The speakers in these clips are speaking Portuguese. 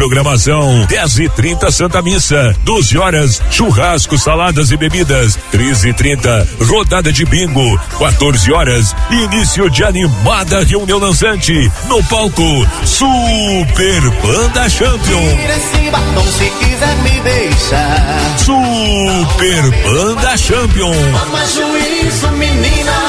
Programação: 10h30 Santa Missa, 12 horas churrasco, saladas e bebidas, 13h30 rodada de bingo, 14 horas início de animada reunião dançante no palco Super Banda Champion. Esse batom se quiser me deixar. Super Banda Champion. Toma juízo, menina,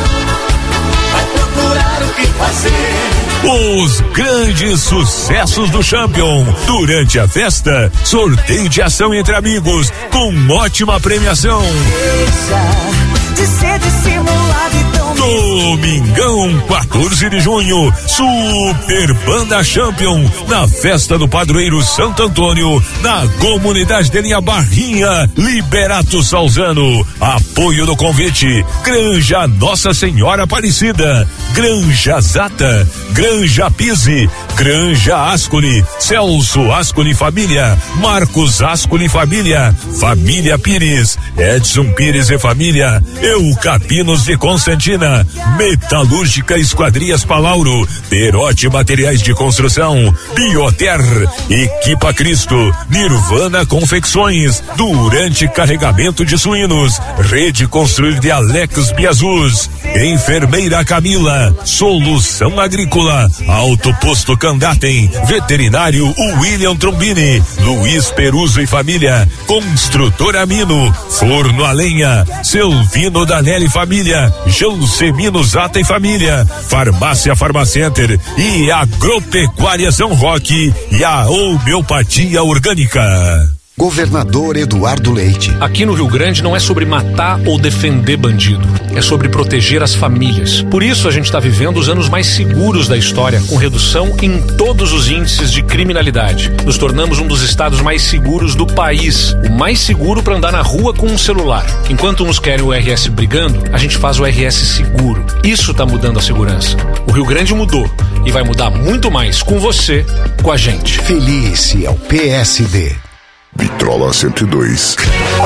vai procurar o que fazer. Os grandes sucessos do Champion. Durante a festa, sorteio de ação entre amigos com ótima premiação. Deixa de ser dissimulado e tão... Domingão, 14 de junho, Super Banda Champion, na festa do Padroeiro Santo Antônio, na comunidade de Linha Barrinha, Liberato Salzano. Apoio do convite: Granja Nossa Senhora Aparecida, Granja Zata, Granja Pise, Granja Ascoli, Celso Ascoli Família, Marcos Ascoli Família, Família Pires, Edson Pires e Família, Eucapinos de Constantina, Metalúrgica Esquadrias Palauro, Perote Materiais de Construção, Bioter, Equipa Cristo, Nirvana Confecções, Durante Carregamento de Suínos, Rede Construir de Alex Biazus, Enfermeira Camila, Solução Agrícola, Alto Posto Candatem, Veterinário William Trombini, Luiz Peruso e Família, Construtora Mino, Forno a Lenha, Selvino Danelli Família, Jansemino Zata e Família, Farmácia Farmacenter e Agropecuária São Roque e a Homeopatia Orgânica. Governador Eduardo Leite. Aqui no Rio Grande não é sobre matar ou defender bandido, é sobre proteger as famílias. Por isso a gente está vivendo os anos mais seguros da história, com redução em todos os índices de criminalidade. Nos tornamos um dos estados mais seguros do país, o mais seguro para andar na rua com um celular. Enquanto uns querem o RS brigando, a gente faz o RS seguro. Isso está mudando a segurança. O Rio Grande mudou e vai mudar muito mais com você, com a gente. Felice ao PSD. Vitrola 102.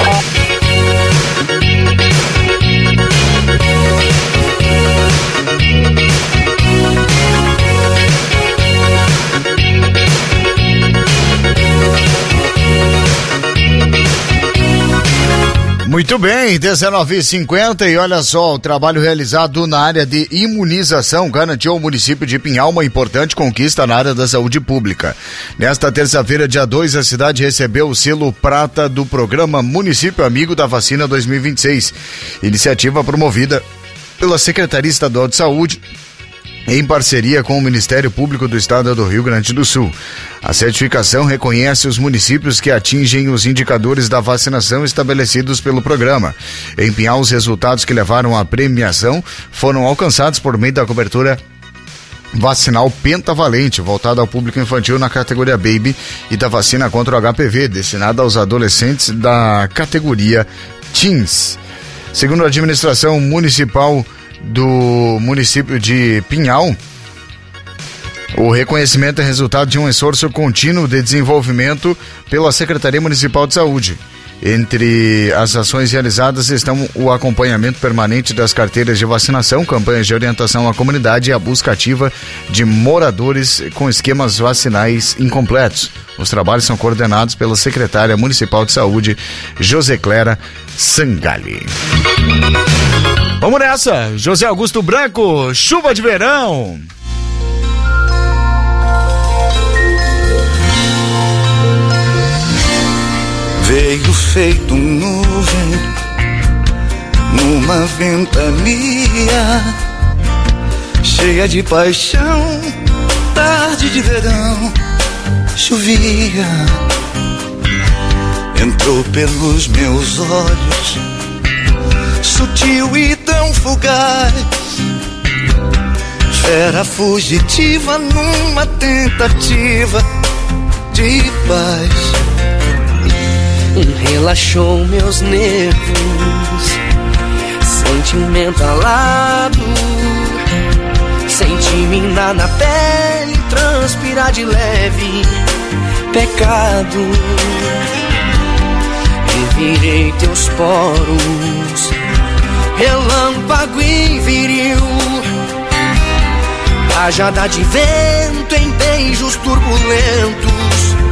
Muito bem, 19h50 e olha só, o trabalho realizado na área de imunização garantiu ao município de Pinhal uma importante conquista na área da saúde pública. Nesta terça-feira, dia 2, a cidade recebeu o selo prata do programa Município Amigo da Vacina 2026, iniciativa promovida pela Secretaria Estadual de Saúde, em parceria com o Ministério Público do Estado do Rio Grande do Sul. A certificação reconhece os municípios que atingem os indicadores da vacinação estabelecidos pelo programa. Em Pinhal, os resultados que levaram à premiação foram alcançados por meio da cobertura vacinal pentavalente, voltada ao público infantil na categoria Baby, e da vacina contra o HPV, destinada aos adolescentes da categoria Teens. Segundo a administração municipal do município de Pinhal, o reconhecimento é resultado de um esforço contínuo de desenvolvimento pela Secretaria Municipal de Saúde. Entre as ações realizadas estão o acompanhamento permanente das carteiras de vacinação, campanhas de orientação à comunidade e a busca ativa de moradores com esquemas vacinais incompletos. Os trabalhos são coordenados pela secretária municipal de saúde, Joseclera Sangali. Vamos nessa, José Augusto Branco, chuva de verão. Veio feito nuvem numa ventania, cheia de paixão, tarde de verão, chovia, entrou pelos meus olhos, sutil e tão fugaz, fera fugitiva numa tentativa de paz. Relaxou meus nervos, sentimento alado, senti minar na pele, transpirar de leve, pecado. Revirei teus poros, relâmpago e viril, rajada de vento em beijos turbulentos,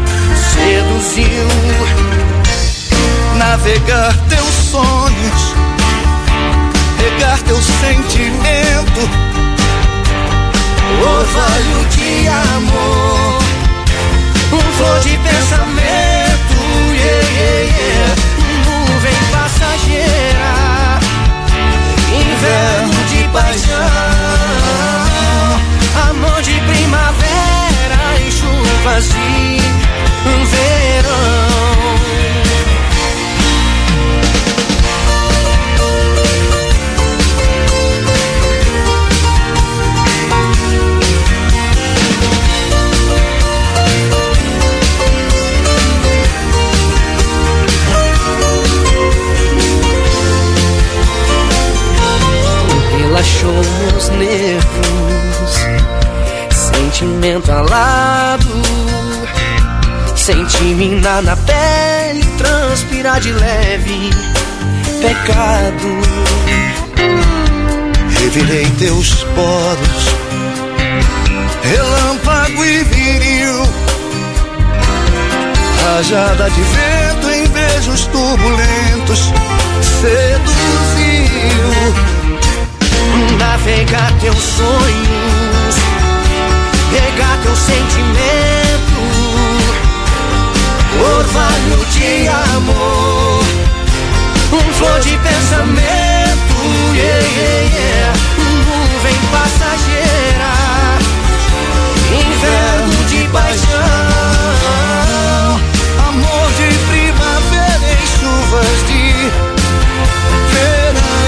navegar teus sonhos, regar teu sentimento, orvalho de amor, flor de pensamento, yeah, yeah, yeah. Nuvem passageira, inverno de paixão, amor de primavera e chuvas de verão. Relaxou meus nervos, sentimento alado, senti minar na pele, transpirar de leve, pecado. Revirei teus poros, relâmpago e viril, rajada de vento em beijos turbulentos, seduziu. Navegar teus sonhos, regar teu sentimento, orvalho de amor, flor de pensamento, yeah, yeah, yeah. Nuvem passageira, inverno de paixão, amor de primavera em chuvas de verão.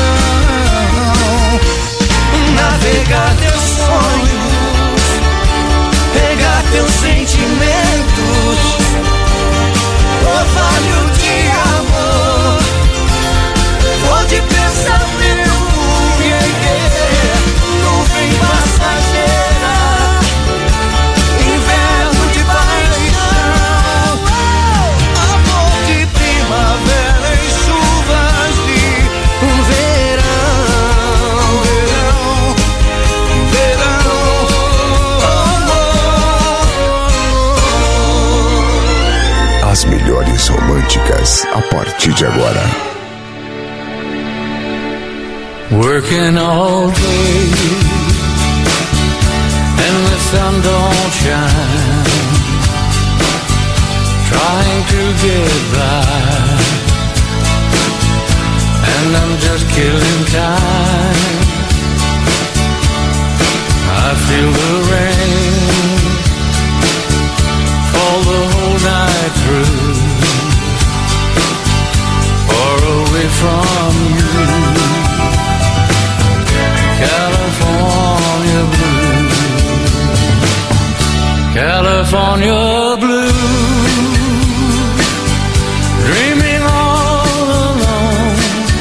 Navegar teus sonhos, pegar teus sentimentos, orvalho de amor, flor de pensamento, yeah, yeah. Nuvem passageira, inverno de paixão, amor de primavera em chuvas de verão. As melhores românticas a partir de agora. Working all day and the sun don't shine, trying to get by, and I'm just killing time. I feel the rain fall the whole night through, far away from you, California blue, California blue, dreaming all alone,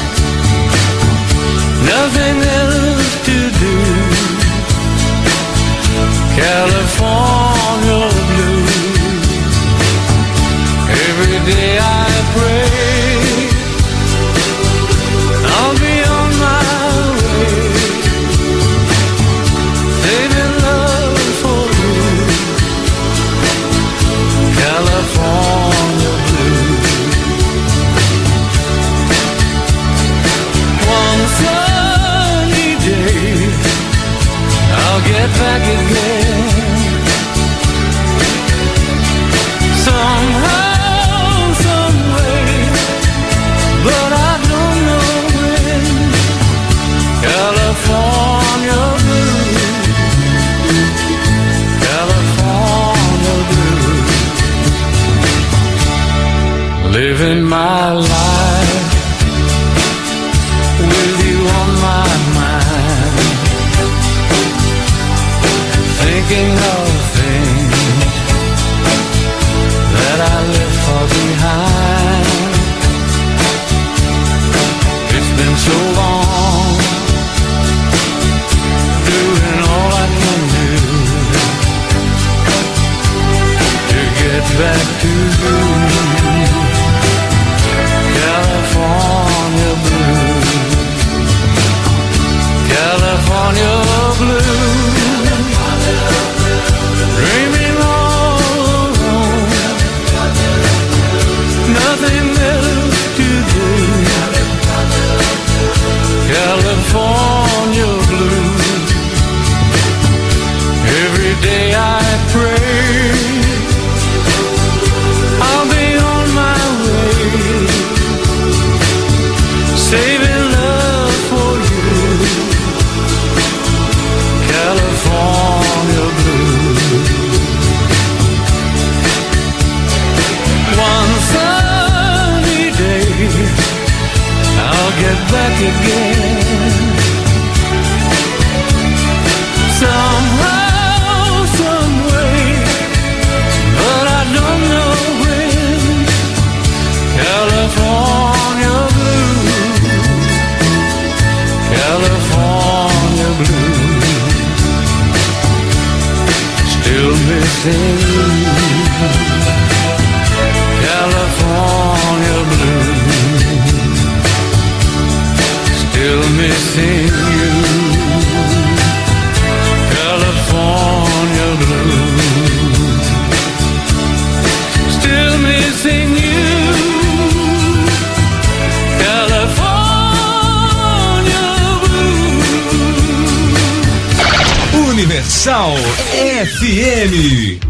nothing else to do, California blue. Every day I pray I'll be on my way, saving love for you, California blue. One sunny day I'll get back again, somehow, but I don't know when. California blue, California blue, living my life with you on my mind, thinking of things that I left far behind. Been so long, doing all I can do to get back to you, California blue, California blue, dreaming all alone, nothing else to do, again. Somehow, some way, but I don't know when. California blue, California blue, still missing you. California blue, still missing you. California blue, still missing you. California blue. Universal FM.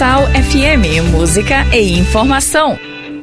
Universal FM, música e informação.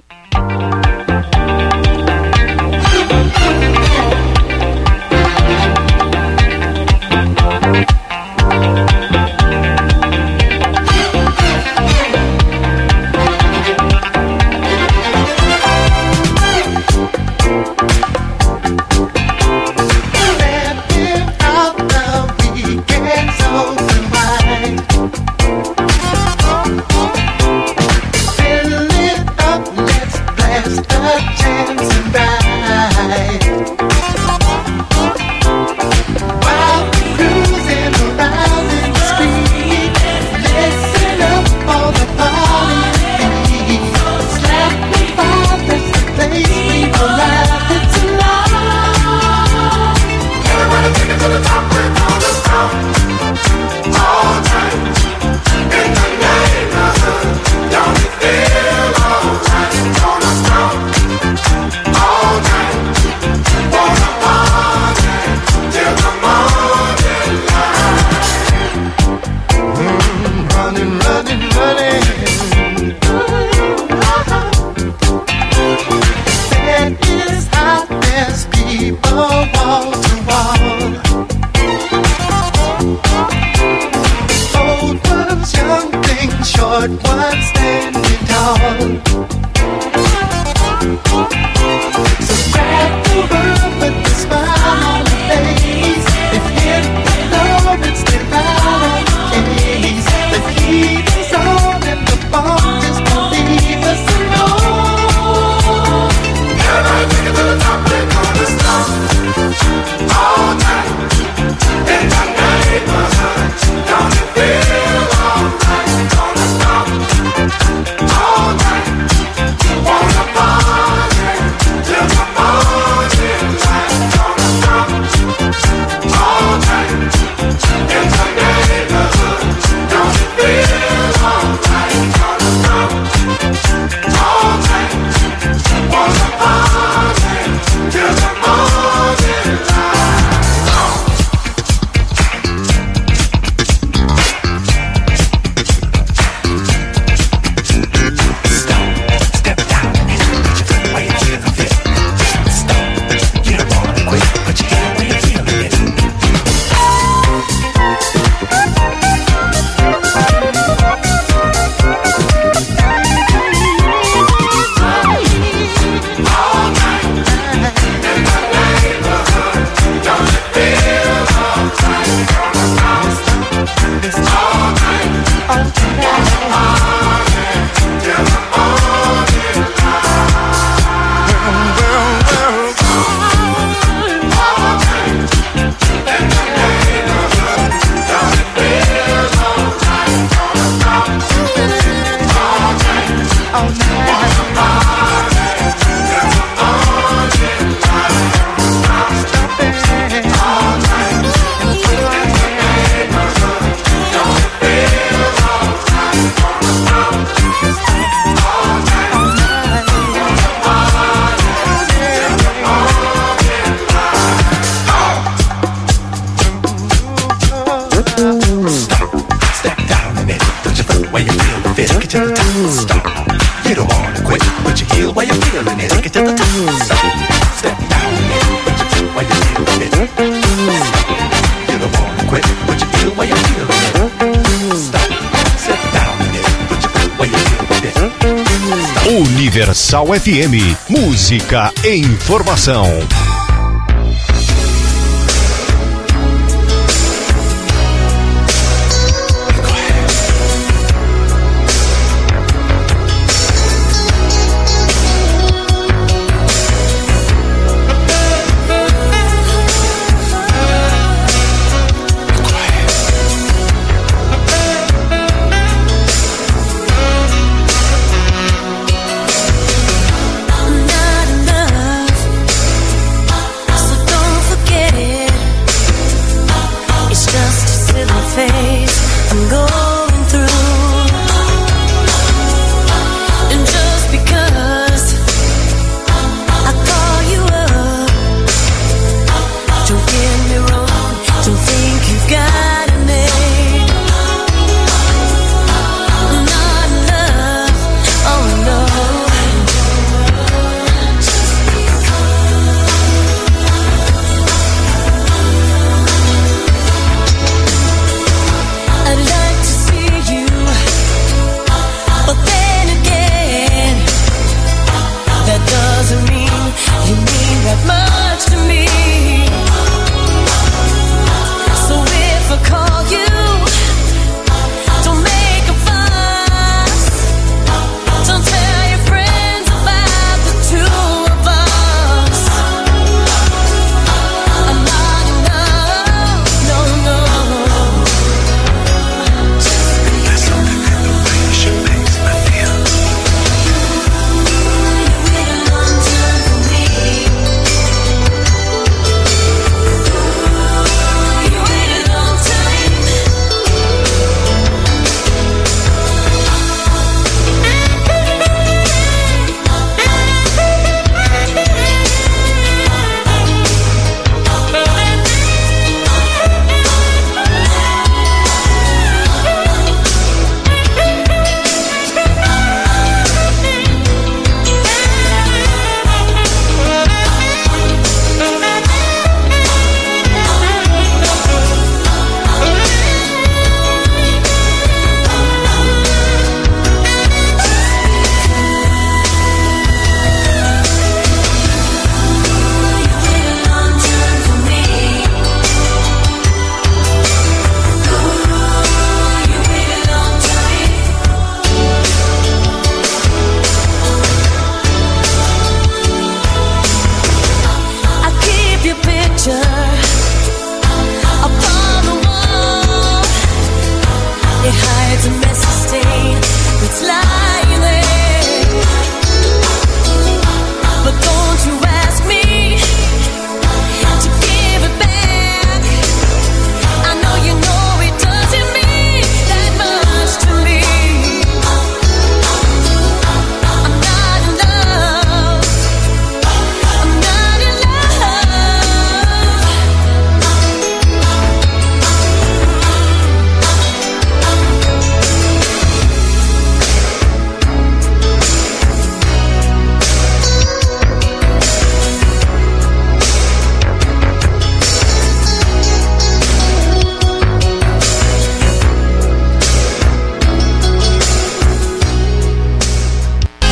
Universal FM, música e informação.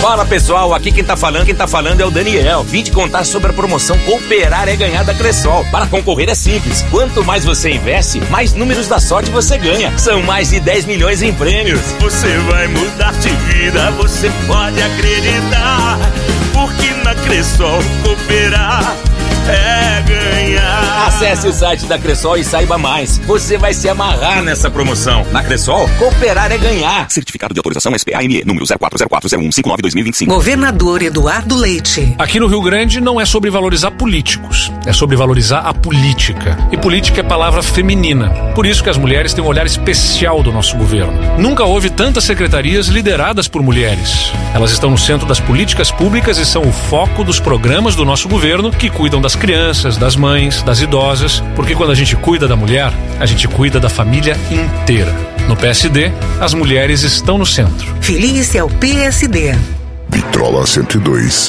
Fala pessoal, aqui quem tá falando é o Daniel. Vim te contar sobre a promoção Cooperar é Ganhar da Cressol. Para concorrer é simples, quanto mais você investe, mais números da sorte você ganha. São mais de 10 milhões em prêmios. Você vai mudar de vida, você pode acreditar, porque na Cressol cooperar é ganhar. Acesse o site da Cressol e saiba mais. Você vai se amarrar nessa promoção. Na Cressol, cooperar é ganhar. Certificado de autorização SPAME, número 04040159-2025. Governador Eduardo Leite. Aqui no Rio Grande não é sobre valorizar políticos, é sobre valorizar a política. E política é palavra feminina. Por isso que as mulheres têm um olhar especial do nosso governo. Nunca houve tantas secretarias lideradas por mulheres. Elas estão no centro das políticas públicas e são o foco dos programas do nosso governo que cuidam das crianças, das mães, das idosas, porque quando a gente cuida da mulher, a gente cuida da família inteira. No PSD, as mulheres estão no centro. Filie-se ao PSD. Vitrola 102.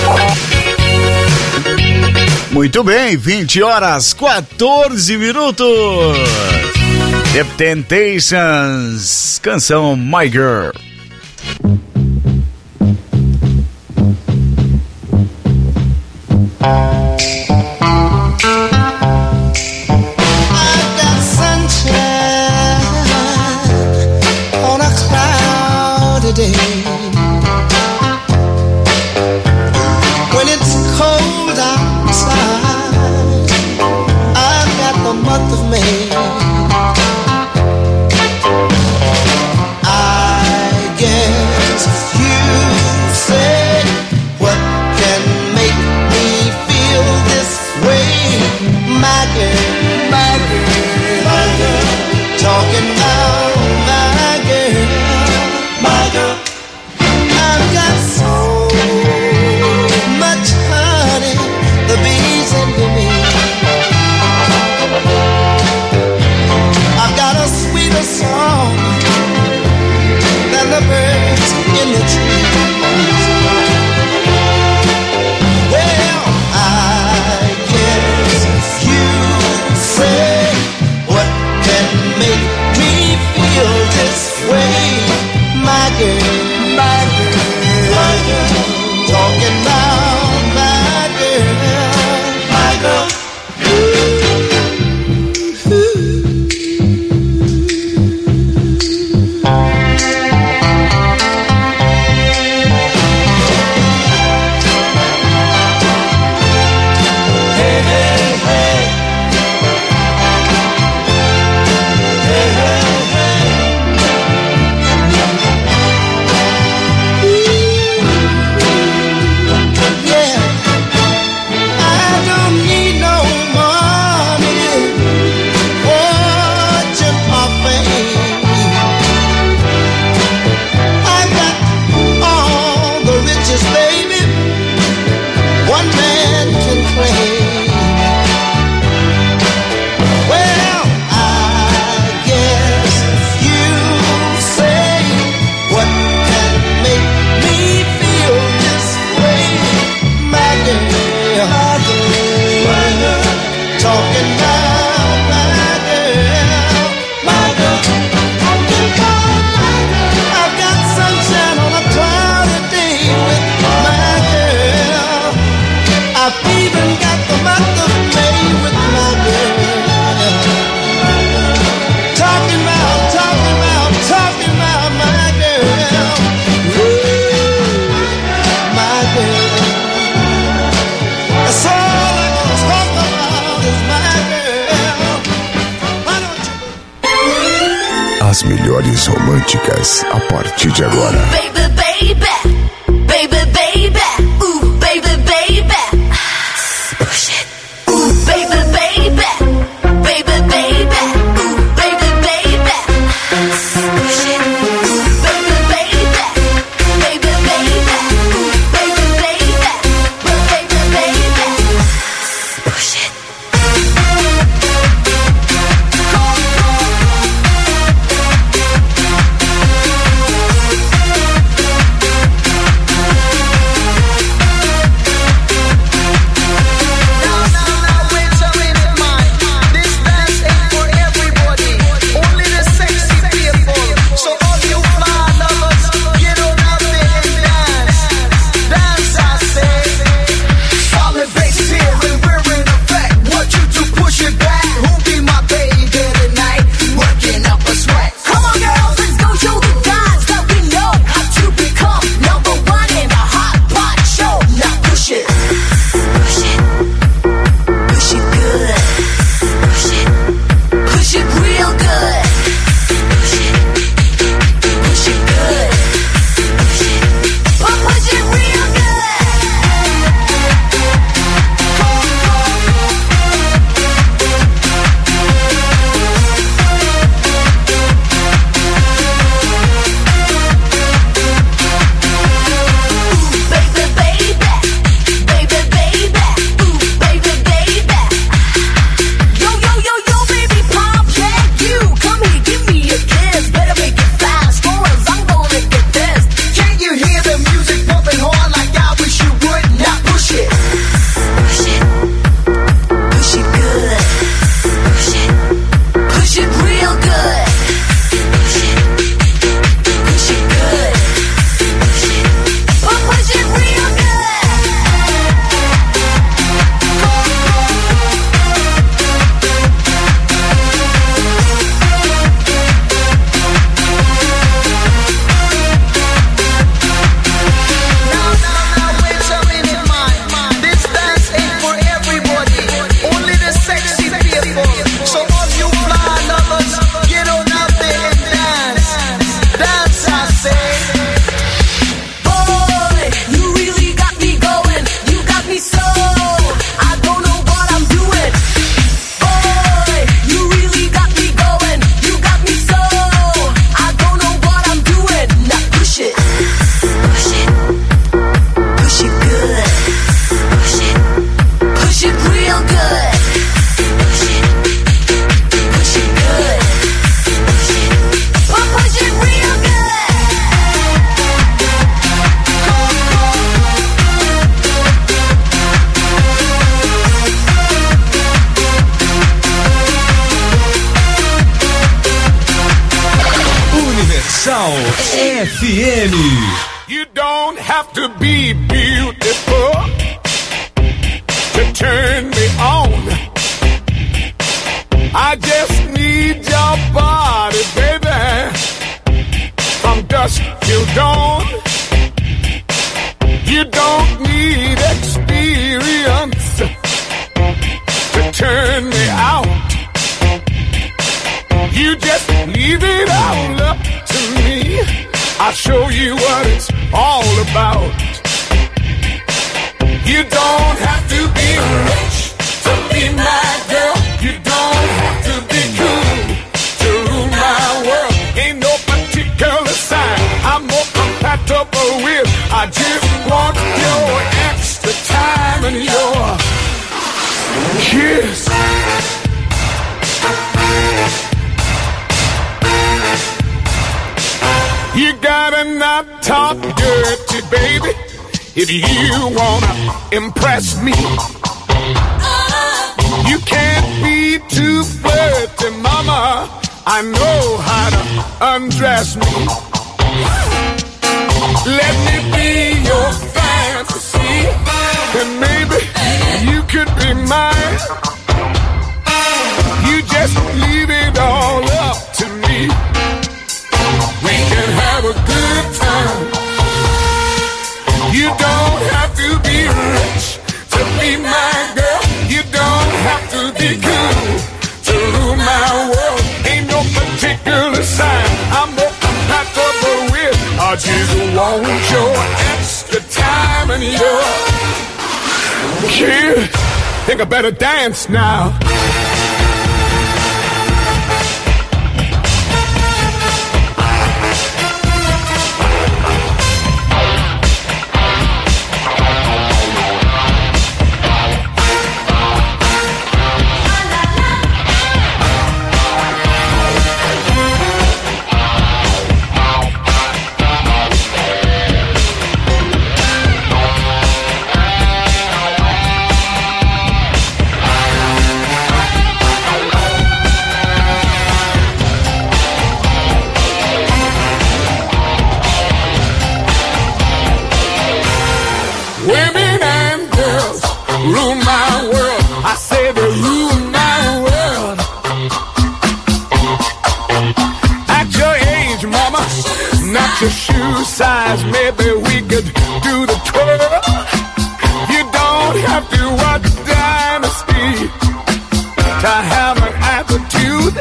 Muito bem, 20h14. The Temptations, canção My Girl. When it's cold outside, I've got the month of May. I guess you say, what can make me feel this way? My girl, my girl, my girl, talking about my girl, my girl. I've got so much honey, the bees envy me. I've got a sweeter song than the birds in the trees. Well, I guess you say, what can make me feel this way? My girl, my girl, my girl, talking about my girl, my girl. As melhores românticas a partir de agora. Baby, baby, baby, baby, ooh, baby, baby, push it, ooh, baby, baby, baby, baby, ooh, baby, baby, push it, ooh, baby, baby, baby, baby, ooh, baby, baby, baby, baby, push it. You don't have to be beautiful to turn me on. I just need your body, baby, from dusk till dawn. You don't need experience to turn me out. You just leave it all up to me. I'll show you what it's all about. You don't have to be rich to be my girl. You don't have to be cool to rule my world. Ain't no particular sign I'm more compatible with. I just want your extra time and your kiss. You gotta not talk dirty, baby, if you wanna impress me. You can't be too flirty, mama. I know how to undress me. Let me be your fantasy, and maybe you could be mine. You just leave it all up to me. We can have a good time. You don't have to be rich to be my girl. You don't have to be cool to rule my world. Ain't no particular sign I'm more compatible with. I just want your extra time and your kiss. Think I better dance now. Women and girls rule my world. I say they rule my world. At your age, mama, not your shoe size, maybe we could do the twirl. You don't have to watch Dynasty to have an attitude.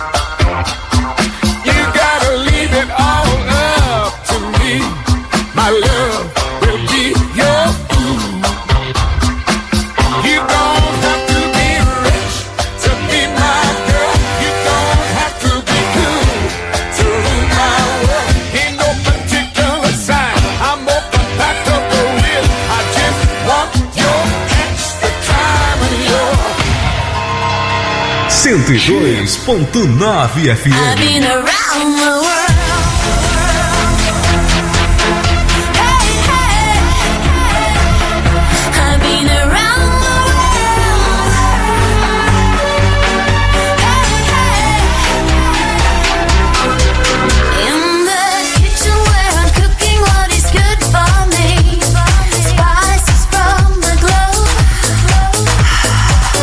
You gotta leave it all up to me. My love will be your food. You don't have to be rich to be my girl. You don't have to be cool to rule my world. Ain't no particular sign I'm more compatible with. I just want your extra time and your 102.9 FM. I've been around the world.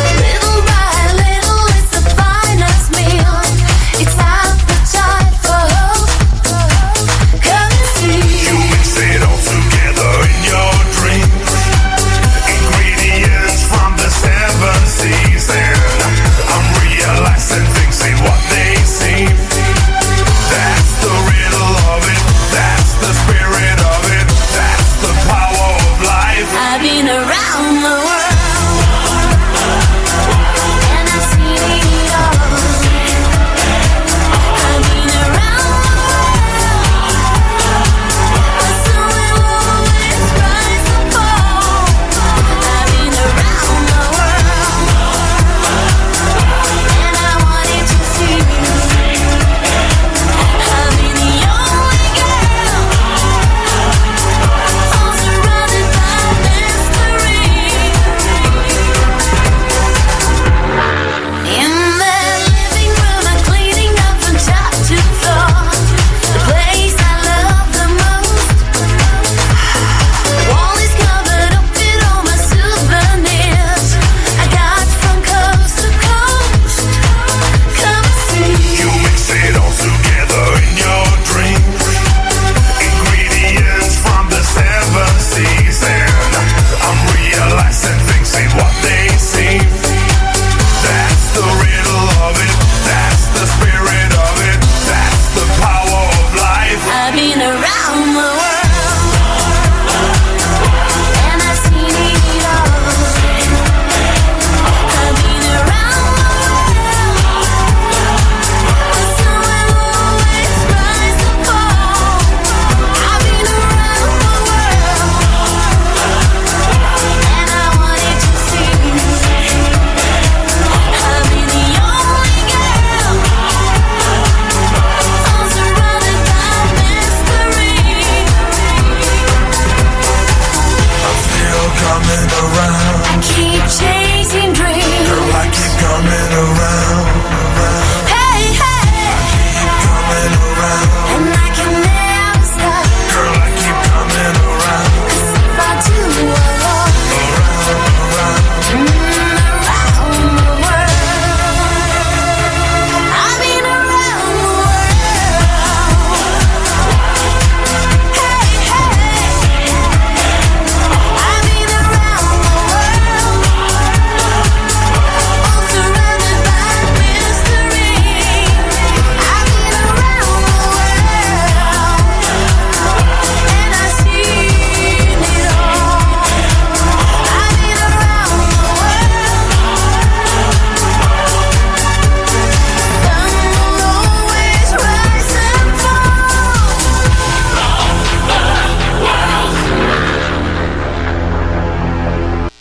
Little by little, it's the finest meal. It's appetite for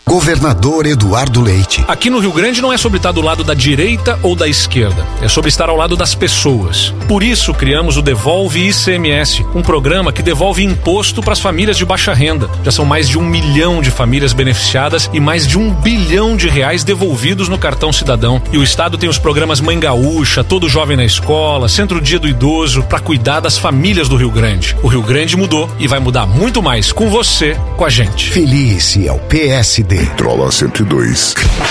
Governador Eduardo Leite. Aqui no Rio Grande não é sobre estar do lado da direita ou da esquerda, é sobre estar ao lado das pessoas. Por isso criamos o Devolve ICMS, um programa que devolve imposto para as famílias de baixa renda. Já são mais de 1 milhão de famílias beneficiadas e mais de R$1 bilhão devolvidos no cartão cidadão. E o Estado tem os programas Mãe Gaúcha, Todo Jovem na Escola, Centro Dia do Idoso, para cuidar das famílias do Rio Grande. O Rio Grande mudou e vai mudar muito mais com você, com a gente. Felice é o PSD. Trola 102.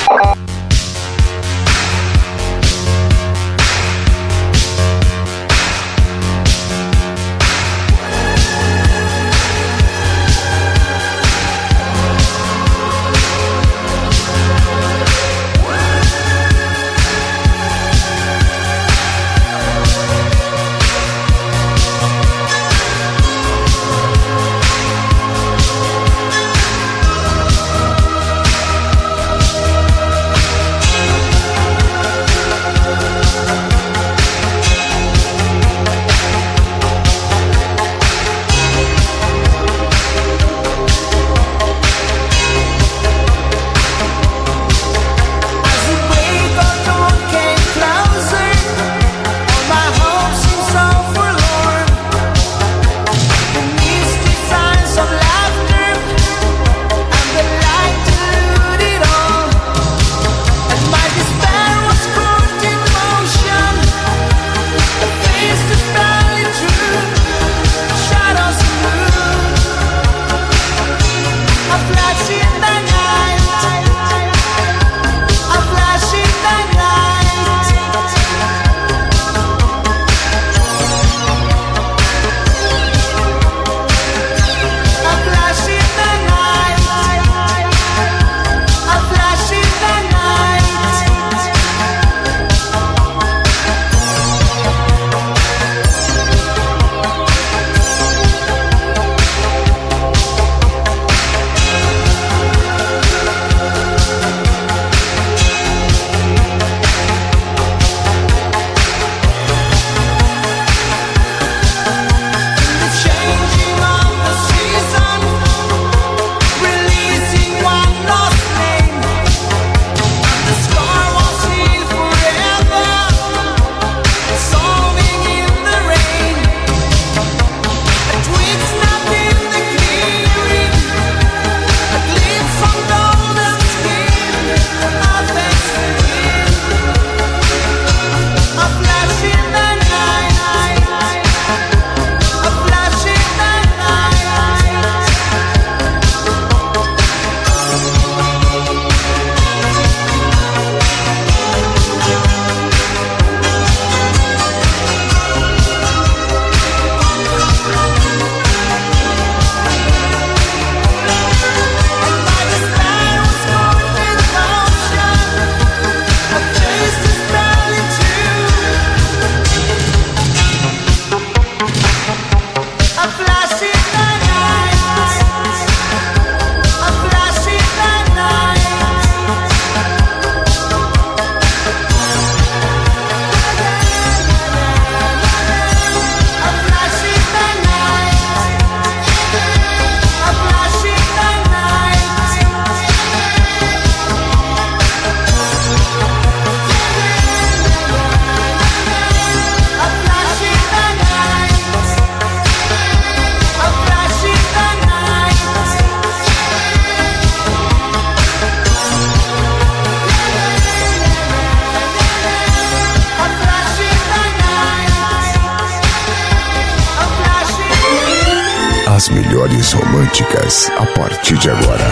As melhores românticas a partir de agora.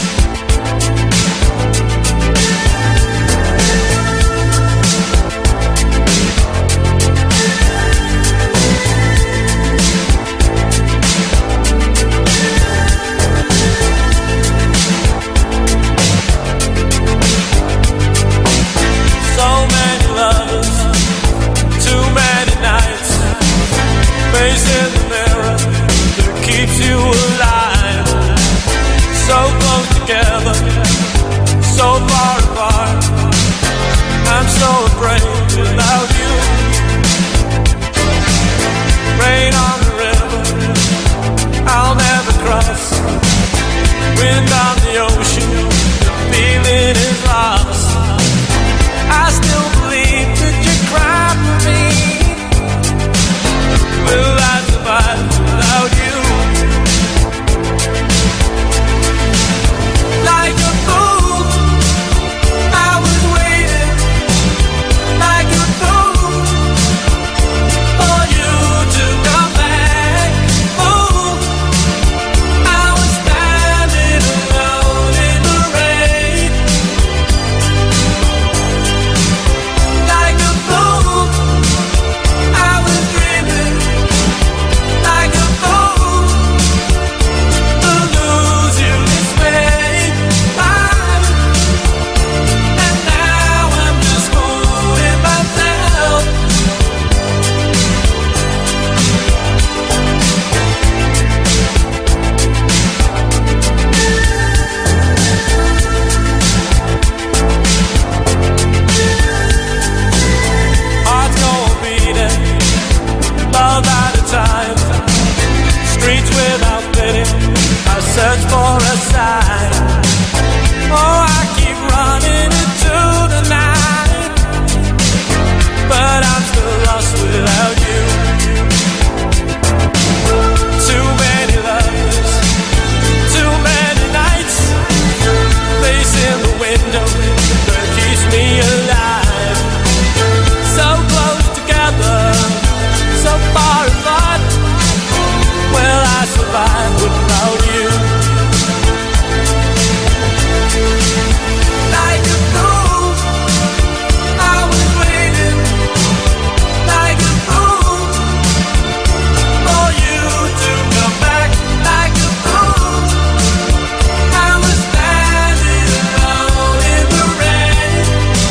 So many lovers, too many nights, facing the mirror that keeps you alive. So close to your side. Oh, I keep running into the night, but I'm still lost without you. Too many lovers, too many nights, facing the window that keeps me alive. So close together, so far apart. Will I survive without you? Like a fool, I was waiting. Like a fool, for you to come back. Like a fool, I was standing alone in the rain.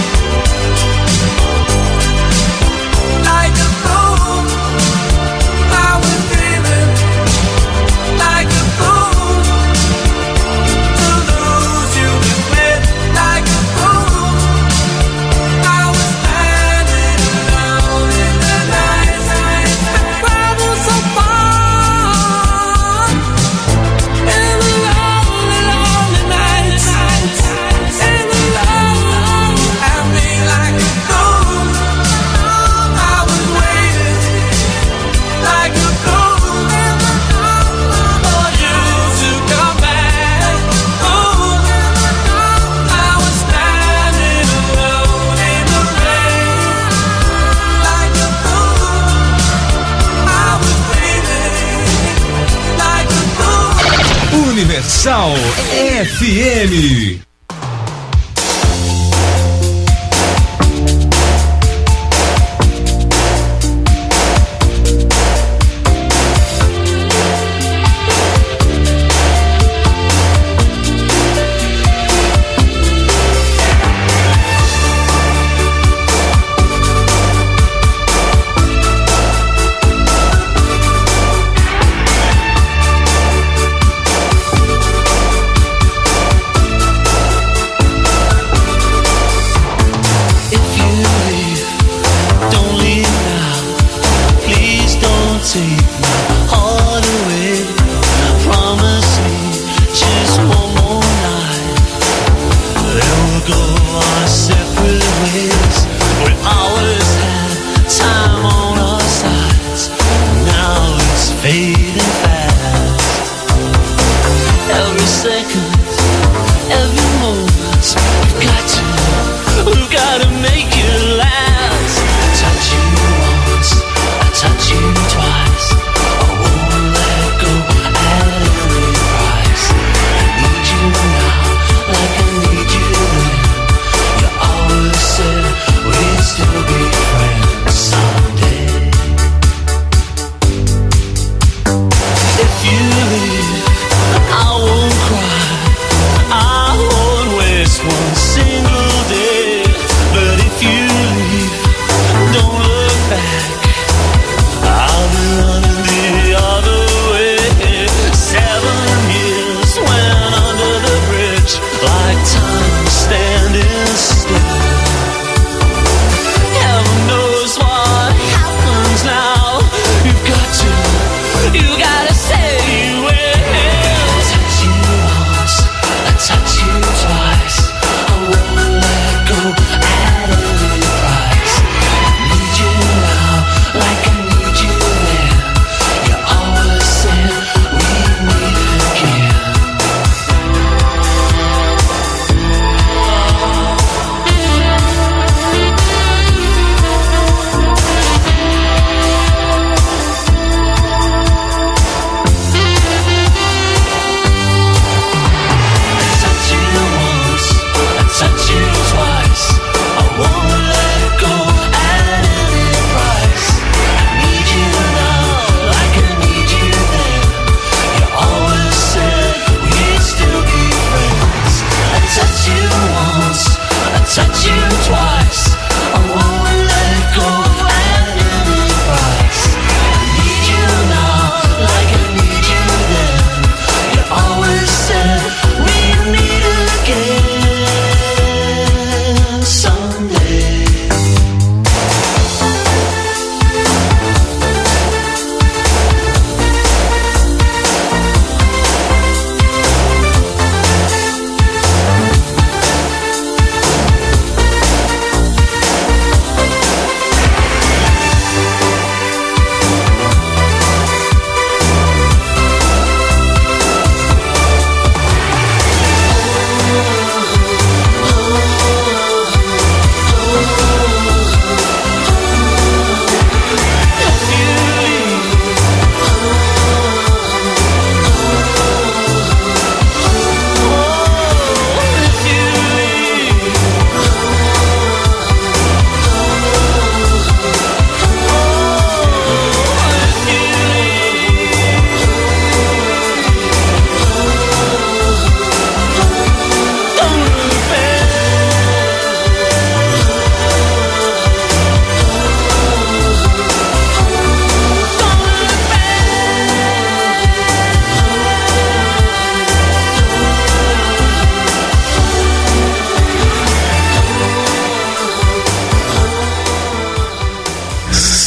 Like a fool, I was dreaming. Like a fool, to lose you is with. Like a fool, I was standing alone in the night. Travel so far in the lonely, lonely nights. In the lonely, and me like a fool, I was waiting. Like a fool, for you to come back. Fool, I was standing alone in the rain. Like a fool, I was waiting. Like a fool. Universal FM. If you leave, don't leave now. Please don't take my heart away. Promise me just one more night, then we'll go our separate ways. We always had time on our sides, now it's fading fast. Every second, every moment, we've got to make it last. I touch you once, I touch you twice. I won't let go at any price. I need you now, like I need you then. You always said we'd still be friends someday. If you leave, I won't cry.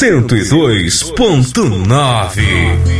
102.9.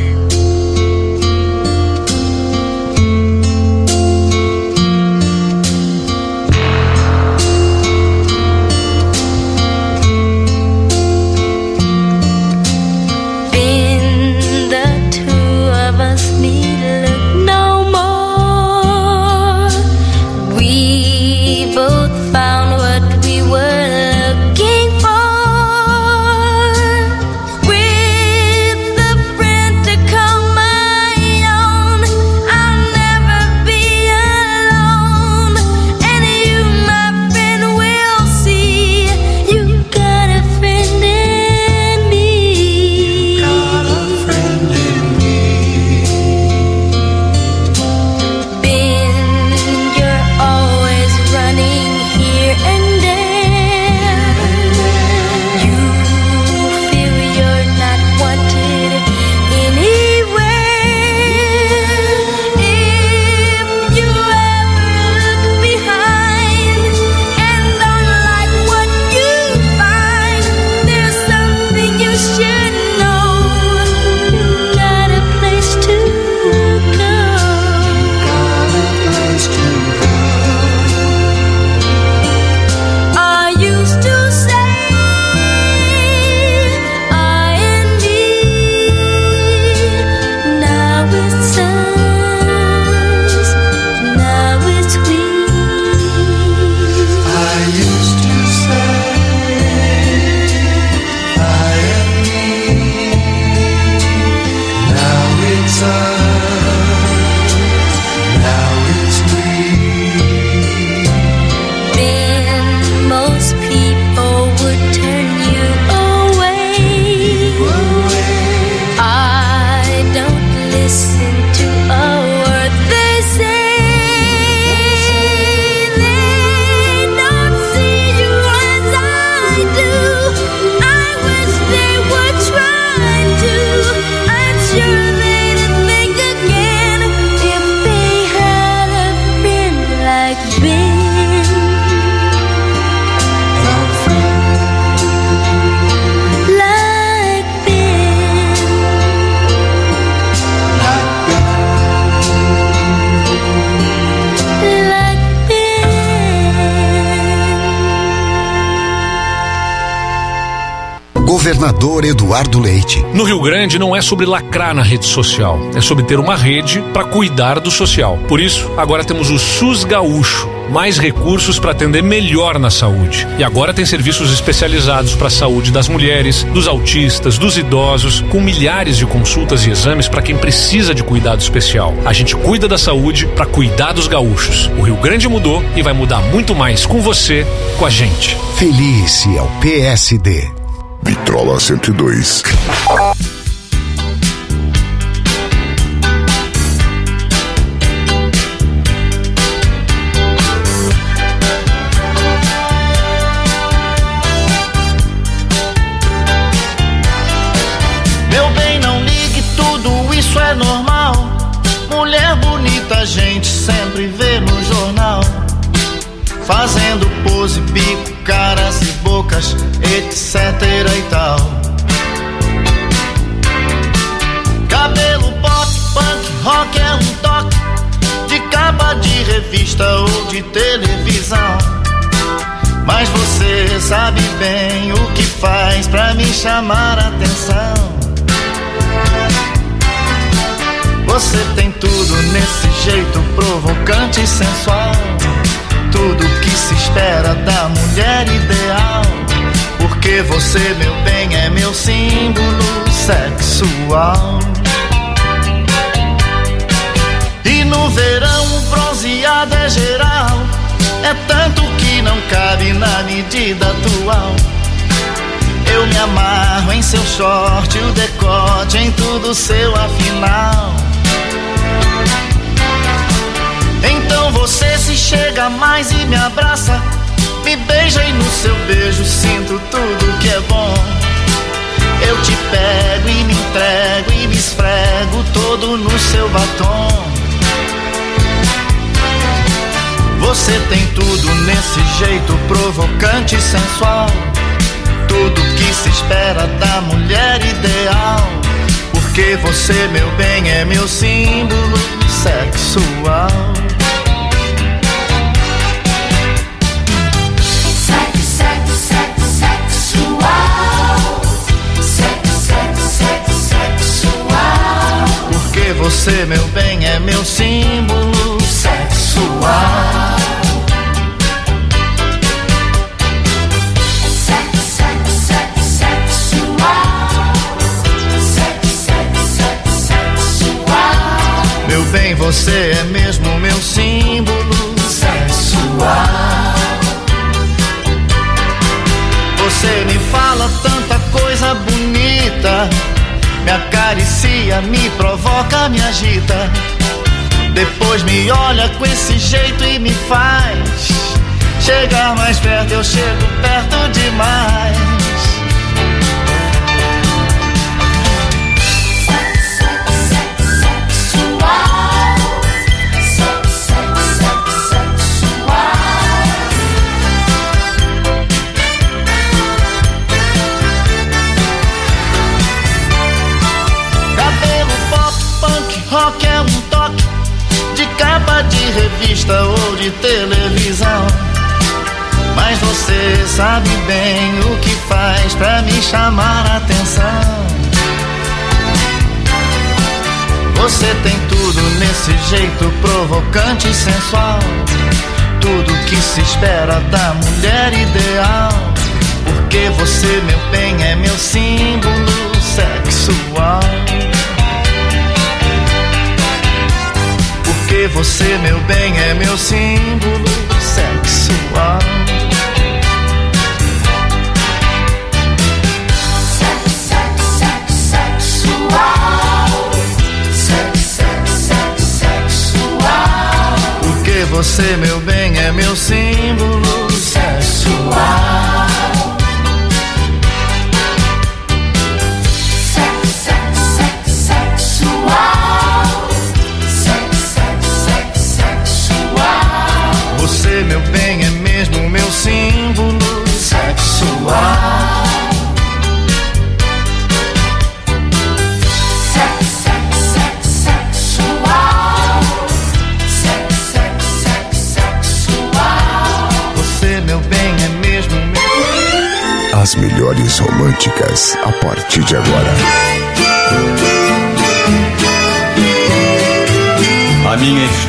Governador Eduardo Leite. No Rio Grande não é sobre lacrar na rede social, é sobre ter uma rede para cuidar do social. Por isso, agora temos o SUS Gaúcho, mais recursos para atender melhor na saúde. E agora tem serviços especializados para a saúde das mulheres, dos autistas, dos idosos, com milhares de consultas e exames para quem precisa de cuidado especial. A gente cuida da saúde para cuidar dos gaúchos. O Rio Grande mudou e vai mudar muito mais com você, com a gente. Feliz é o PSD. Vitrola 102. Meu bem, não ligue, tudo isso é normal. Mulher bonita a gente sempre vê no jornal, fazendo pose, bico, caras e bocas, etc e tal. Cabelo pop, punk, rock é um toque de capa de revista ou de televisão. Mas você sabe bem o que faz pra me chamar a atenção. Você tem tudo nesse jeito provocante e sensual, tudo que se espera da mulher ideal. Porque você, meu bem, é meu símbolo sexual. E no verão o bronzeado é geral, é tanto que não cabe na medida atual. Eu me amarro em seu short, o decote em tudo seu afinal. Então você se chega mais e me abraça, me beija e no seu beijo sinto tudo que é bom. Eu te pego e me entrego e me esfrego todo no seu batom. Você tem tudo nesse jeito provocante e sensual, tudo que se espera da mulher ideal. Porque você, meu bem, é meu símbolo sexual. Porque você, meu bem, é meu símbolo sexual. Meu bem, você é mesmo meu símbolo sexual. Você me fala tanta coisa bonita, me acaricia, me provoca, me agita. Depois me olha com esse jeito e me faz chegar mais perto, eu chego perto demais. Rock é um toque de capa de revista ou de televisão. Mas você sabe bem o que faz pra me chamar a atenção. Você tem tudo nesse jeito provocante e sensual, tudo que se espera da mulher ideal. Porque você, meu bem, é meu símbolo sexual. Porque você, meu bem, é meu símbolo sexual. Porque você, meu bem, é meu símbolo sexual. Você, meu bem, é mesmo meu símbolo sexual. Você, meu bem, é mesmo meu... As melhores românticas a partir de agora. A minha história